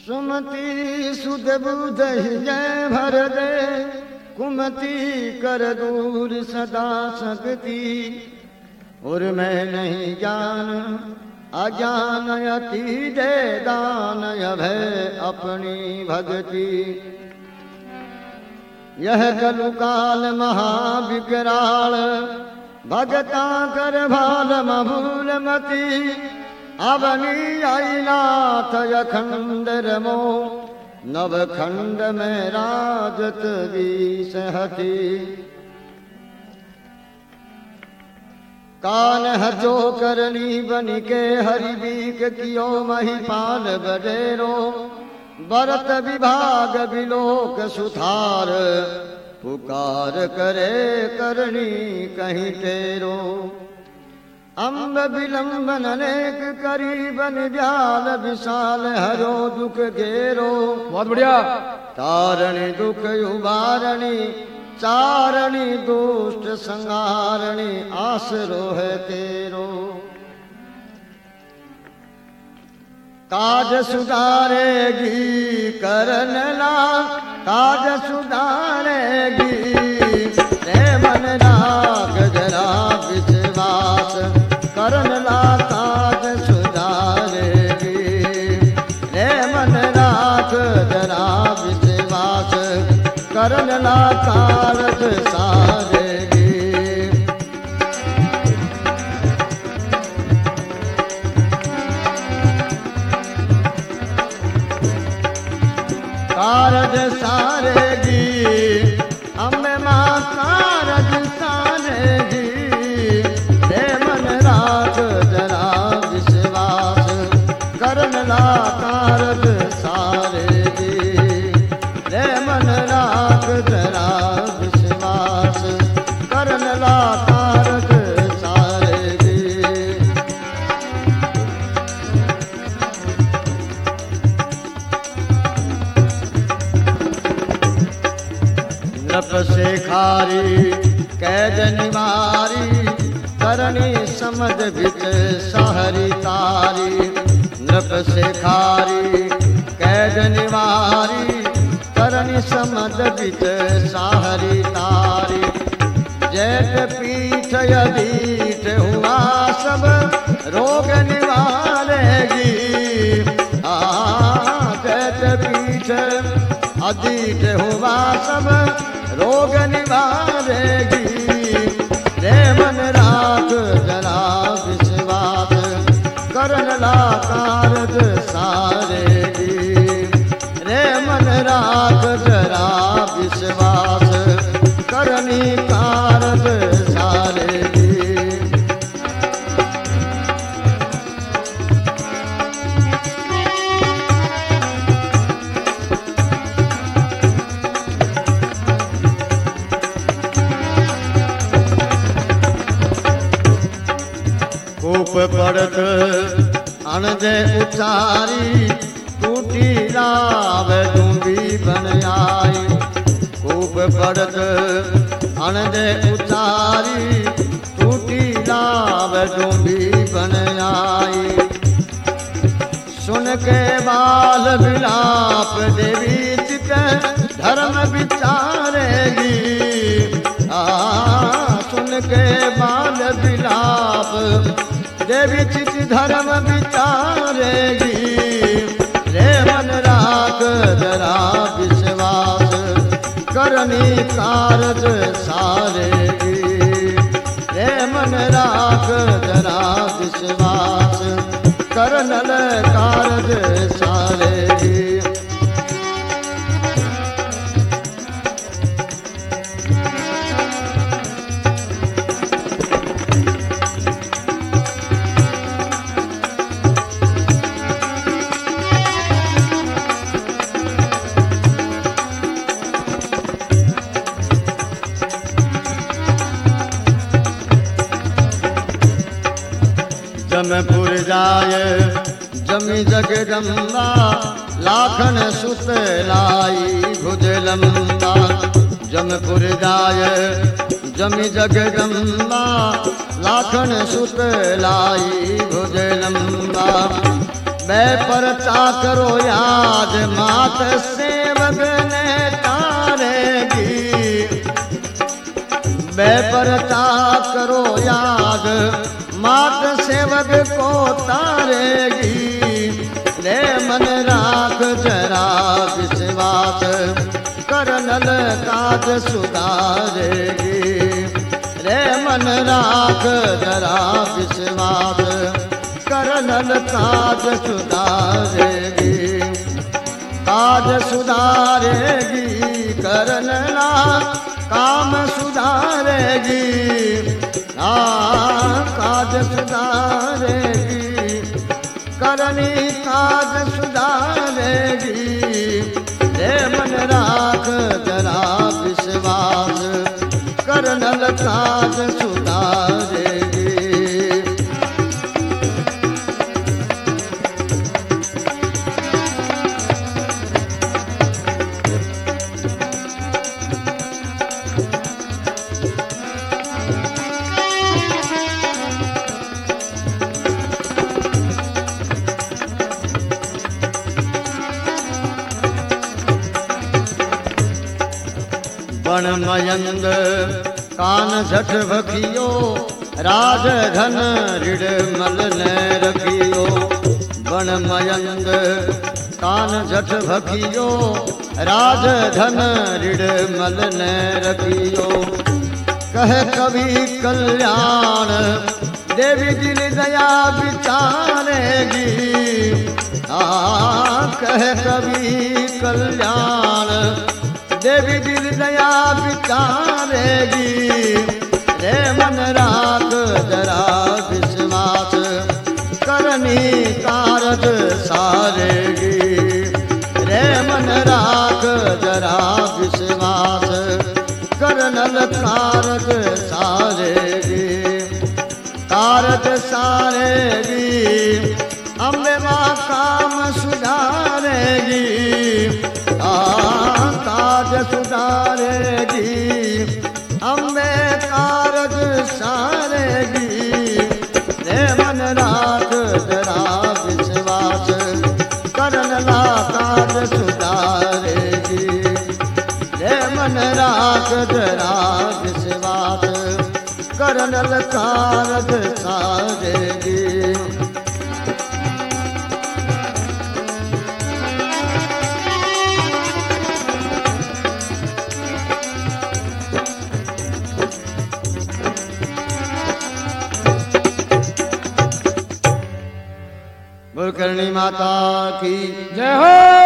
सुमति सुध बुध जय भर दे, कुमति कर दूर सदा सकती। और मैं नहीं जान अज्ञान अति दे दान, अभय अपनी भक्ति। यह कलुकाल महाविकराल, भगता कर भाल मभूल मती। अवनी आई नाथ अखंड रमो, नवखंड में राजत बीस हती। कान हजो करनी बन के हरिबीक कियो महिपाल बडेरो। बरत विभाग विलोक सुथार, पुकार करे करनी कहीं टेरो। अम्ब विलंबन अनेक करीबन व्याल, विशाल हरो दुख घेरो। बहुत बढ़िया। तारणी दुख उबारणी, चारणी दुष्ट संहारणी, आसरो है तेरो। काज सुधारेगी करन ला, काज सुधारेगी। रे मन राख जरा विश्वास, करन ला काज सुधारेगी। रे मन राख जरा विश्वास, करन ला कारज सारेगी। कारज सारेगी, अम्बे माँ कारज सारेगी। रे मन राख जरा विश्वास, करन ला कारज सारेगी। रे मन राख जरा विश्वास, करन ला कारज सारेगी। नृप शेखारी कैद निवारी, करनी समझ बिच सहरी तारी। नृप शेखारी कैद निवारी, करनी समझ बिच सहरी तारी। जैत पीठ यदीठ हुआ सब, रोग निवारेगी। जैत पीठ अधीठ हुआ सब, रोग निवारेगी। रे मन राख जरा विश्वास, करन ला कारज सारेगी। रे मन राख जरा विश्वास, करनी कारज सारेगी। कूप पड़त अणजे उचारी, टूटी राव डूंबी बन आई। कूप पड़त अणजे उचारी, टूटी राव डूंबी बन आई। सुन के बाल विलाप देवी चित, धर्म विचारेगी। सुन के बाल विलाप देवी चित, धर्म विचारेगी। रे मन राख जरा विश्वास, करनी कारज सारेगी। रे मन राख जरा विश्वास, करन कारज सारेगी। जमपुर जाय जमी जगदम्बा, लाखन सुत लाई भुज लंबा। जमपुर जाय जमी जगदम्बा, लाखन सुत लाई भुज लंबा। बै परचा करो याद मात सेवक ने तारेगी। बै परचा करो याद मात सेवक को तारेगी। रे मन राख जरा विश्वास करनल काज सुधारेगी। रे मन राख जरा विश्वास करनल काज सुधारेगी। काज सुधारेगी करनला काम सुधारेगी। काज सुधारेगी करनी काज सुधारेगी। रे मन राख जरा विश्वास करनल काज सुधारेगी। मयंद कान झट भखियो राज धन ऋण मल ने रखियो। बण मयंद कान झट भखियो राज धन ऋण मल ने रखियो। कह कवि कल्याण देवी दिल दया विचारेगी। कह कवि कल्याण देवी दिल दया विचारेगी। रे मन राख जरा विश्वास करनी कारज सारेगी। रे मन राख जरा विश्वास करनल कारज सारेगी। कारज सारेगी अम्बे माँ काम सुधारेगी। काज सुधारेगी अम्बे कारज सारेगी। रे मन राख जरा विश्वास करनला काज सुधारेगी। रे मन राख जरा विश्वास करनल कारज सारेगी। करणी माता की जय हो।